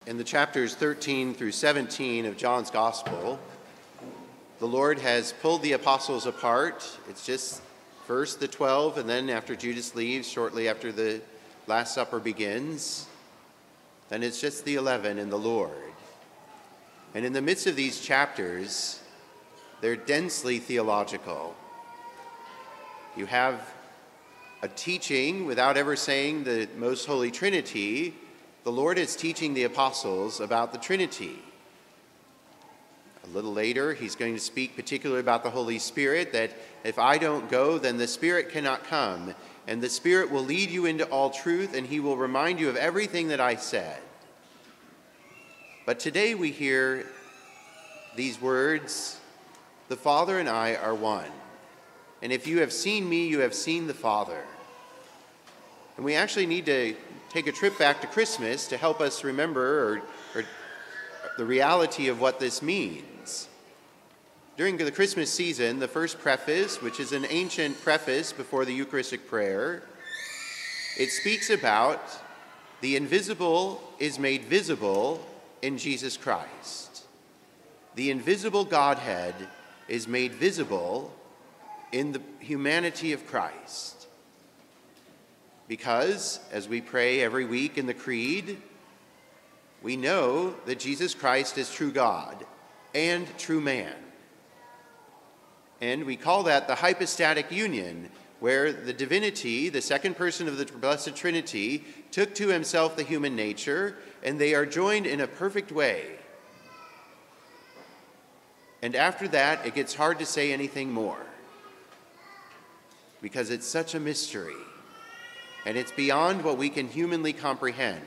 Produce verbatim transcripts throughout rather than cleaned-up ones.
In the chapters thirteen through seventeen of John's Gospel, the Lord has pulled the apostles apart. It's just first the twelve, and then after Judas leaves, shortly after the Last Supper begins, then it's just the eleven and the Lord. And in the midst of these chapters, they're densely theological. You have a teaching without ever saying the Most Holy Trinity. The Lord is teaching the apostles about the Trinity. A little later, he's going to speak particularly about the Holy Spirit, that if I don't go, then the Spirit cannot come. And the Spirit will lead you into all truth, and he will remind you of everything that I said. But today we hear these words, the Father and I are one. And if you have seen me, you have seen the Father. And we actually need to take a trip back to Christmas to help us remember or, or the reality of what this means. During the Christmas season, the first preface, which is an ancient preface before the Eucharistic prayer, it speaks about the invisible is made visible in Jesus Christ. The invisible Godhead is made visible in the humanity of Christ. Because, as we pray every week in the Creed, we know that Jesus Christ is true God and true man. And we call that the hypostatic union, where the divinity, the second person of the Blessed Trinity, took to himself the human nature, and they are joined in a perfect way. And after that, it gets hard to say anything more, because it's such a mystery. And it's beyond what we can humanly comprehend.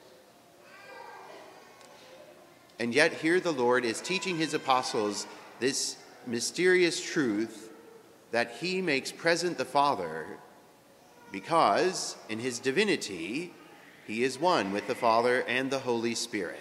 And yet here the Lord is teaching his apostles this mysterious truth that he makes present the Father because in his divinity he is one with the Father and the Holy Spirit.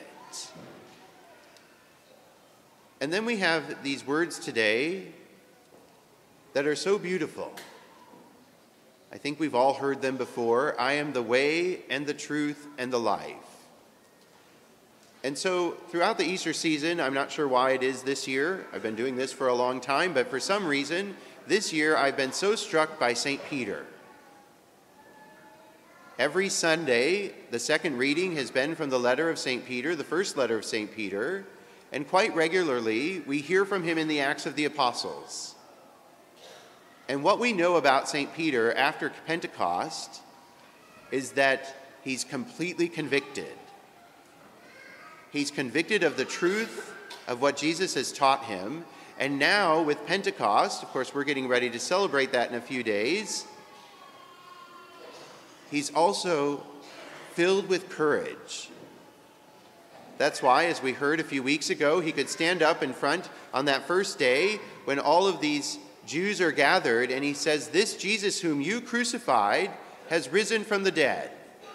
And then we have these words today that are so beautiful. I think we've all heard them before. I am the way and the truth and the life. And so throughout the Easter season, I'm not sure why it is this year. I've been doing this for a long time, but for some reason, this year I've been so struck by Saint Peter. Every Sunday, the second reading has been from the letter of Saint Peter, the first letter of Saint Peter, and quite regularly we hear from him in the Acts of the Apostles. And what we know about Saint Peter after Pentecost is that he's completely convicted. He's convicted of the truth of what Jesus has taught him. And now with Pentecost, of course, we're getting ready to celebrate that in a few days, he's also filled with courage. That's why, as we heard a few weeks ago, he could stand up in front on that first day when all of these Jews are gathered, and he says, this Jesus whom you crucified has risen from the dead.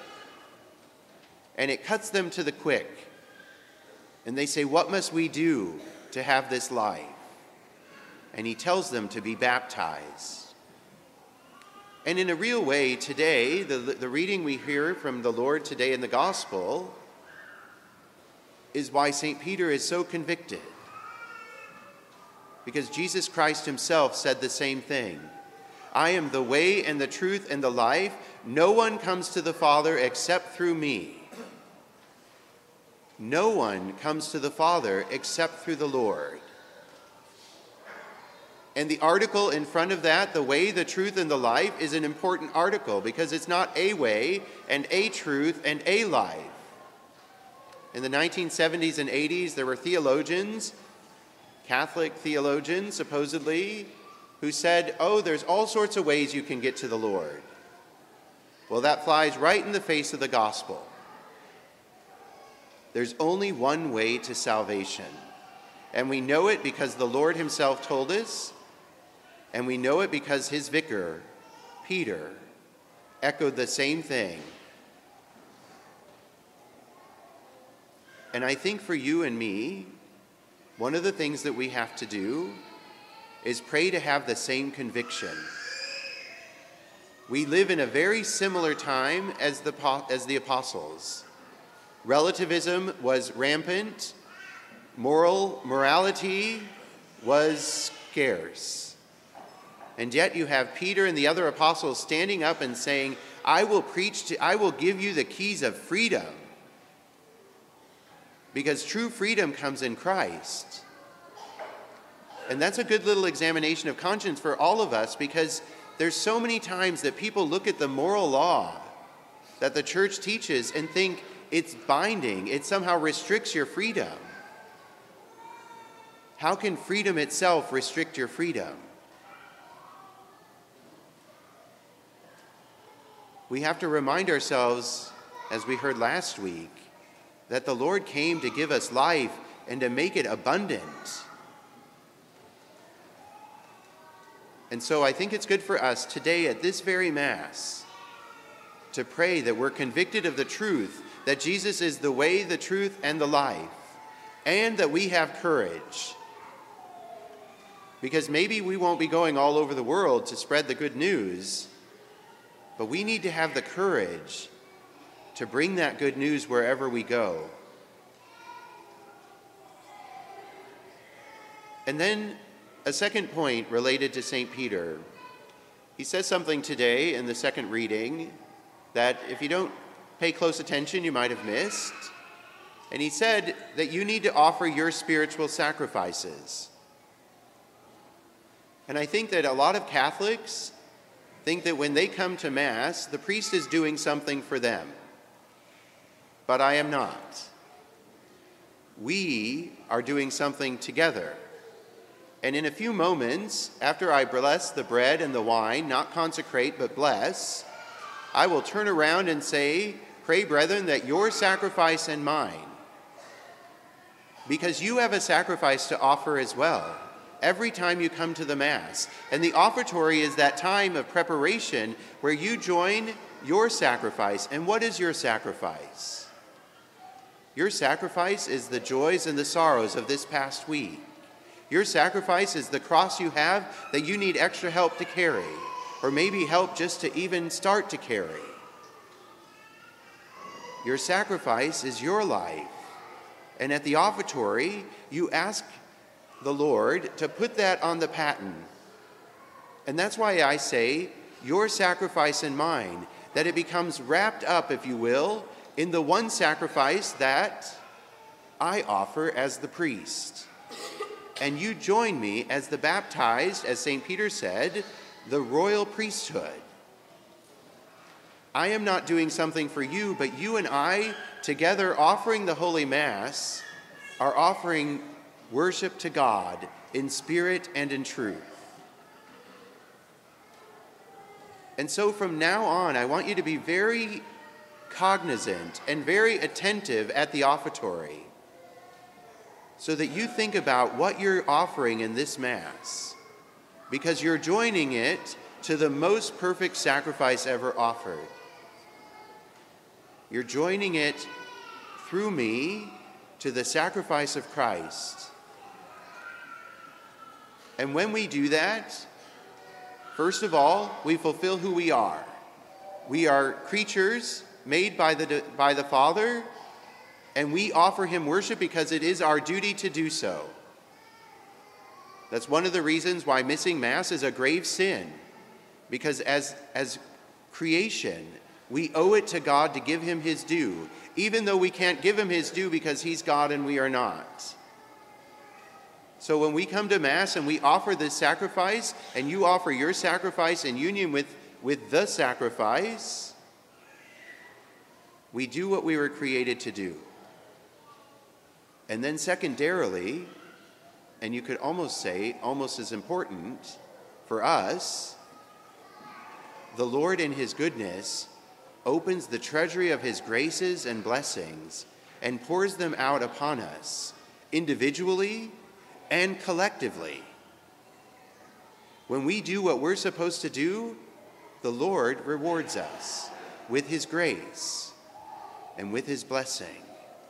And it cuts them to the quick. And they say, what must we do to have this life? And he tells them to be baptized. And in a real way today, the, the reading we hear from the Lord today in the Gospel is why Saint Peter is so convicted. Because Jesus Christ himself said the same thing. I am the way and the truth and the life. No one comes to the Father except through me. No one comes to the Father except through the Lord. And the article in front of that, the way, the truth, and the life, is an important article because it's not a way and a truth and a life. In the nineteen seventies and eighties, there were theologians, Catholic theologians, supposedly, who said, oh, there's all sorts of ways you can get to the Lord. Well, that flies right in the face of the gospel. There's only one way to salvation. And we know it because the Lord himself told us, and we know it because his vicar, Peter, echoed the same thing. And I think for you and me, one of the things that we have to do is pray to have the same conviction. We live in a very similar time as the, as the apostles. relativism was rampant, moral morality was scarce. And yet you have Peter and the other apostles standing up and saying, I will preach to, I will give you the keys of freedom. Because true freedom comes in Christ. And that's a good little examination of conscience for all of us, because there's so many times that people look at the moral law that the church teaches and think it's binding, it somehow restricts your freedom. How can freedom itself restrict your freedom? We have to remind ourselves, as we heard last week, that the Lord came to give us life and to make it abundant. And so I think it's good for us today at this very Mass to pray that we're convicted of the truth, that Jesus is the way, the truth, and the life, and that we have courage. Because maybe we won't be going all over the world to spread the good news, but we need to have the courage to bring that good news wherever we go. And then a second point related to Saint Peter. He says something today in the second reading that if you don't pay close attention, you might have missed. And he said that you need to offer your spiritual sacrifices. And I think that a lot of Catholics think that when they come to Mass, the priest is doing something for them. But I am not. We are doing something together. And in a few moments, after I bless the bread and the wine, not consecrate but bless, I will turn around and say, pray, brethren, that your sacrifice and mine, because you have a sacrifice to offer as well, every time you come to the Mass. And the offertory is that time of preparation where you join your sacrifice. And what is your sacrifice? Your sacrifice is the joys and the sorrows of this past week. Your sacrifice is the cross you have that you need extra help to carry, or maybe help just to even start to carry. Your sacrifice is your life. And at the offertory, you ask the Lord to put that on the paten. And that's why I say, your sacrifice and mine, that it becomes wrapped up, if you will, in the one sacrifice that I offer as the priest. And you join me as the baptized, as Saint Peter said, the royal priesthood. I am not doing something for you, but you and I, together offering the Holy Mass, are offering worship to God in spirit and in truth. And so from now on, I want you to be very cognizant and very attentive at the offertory, so that you think about what you're offering in this Mass, because you're joining it to the most perfect sacrifice ever offered. You're joining it through me to the sacrifice of Christ. And when we do that, first of all, we fulfill who we are. We are creatures made by the, by the Father, and we offer him worship because it is our duty to do so. That's one of the reasons why missing Mass is a grave sin, because as, as creation, we owe it to God to give him his due, even though we can't give him his due because he's God and we are not. So when we come to Mass and we offer this sacrifice, and you offer your sacrifice in union with, with the sacrifice, we do what we were created to do. And then secondarily, and you could almost say, almost as important for us, the Lord in his goodness opens the treasury of his graces and blessings and pours them out upon us individually and collectively. When we do what we're supposed to do, the Lord rewards us with his grace and with his blessing.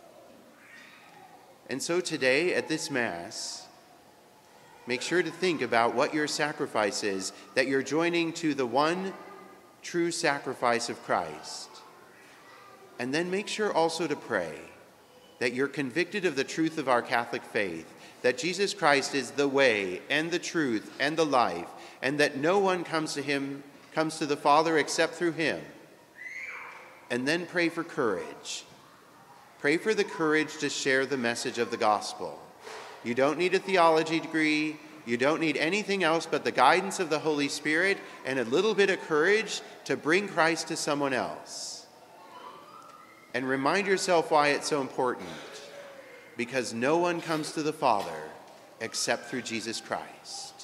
And so today at this Mass, make sure to think about what your sacrifice is, that you're joining to the one true sacrifice of Christ. And then make sure also to pray that you're convicted of the truth of our Catholic faith, that Jesus Christ is the way and the truth and the life, and that no one comes to him, comes to the Father except through him. And then pray for courage. Pray for the courage to share the message of the gospel. You don't need a theology degree. You don't need anything else but the guidance of the Holy Spirit and a little bit of courage to bring Christ to someone else. And remind yourself why it's so important. Because no one comes to the Father except through Jesus Christ.